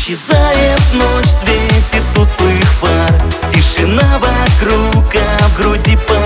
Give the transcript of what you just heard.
Исчезает ночь в свете тусклых фар. Тишина вокруг, а в груди пожар.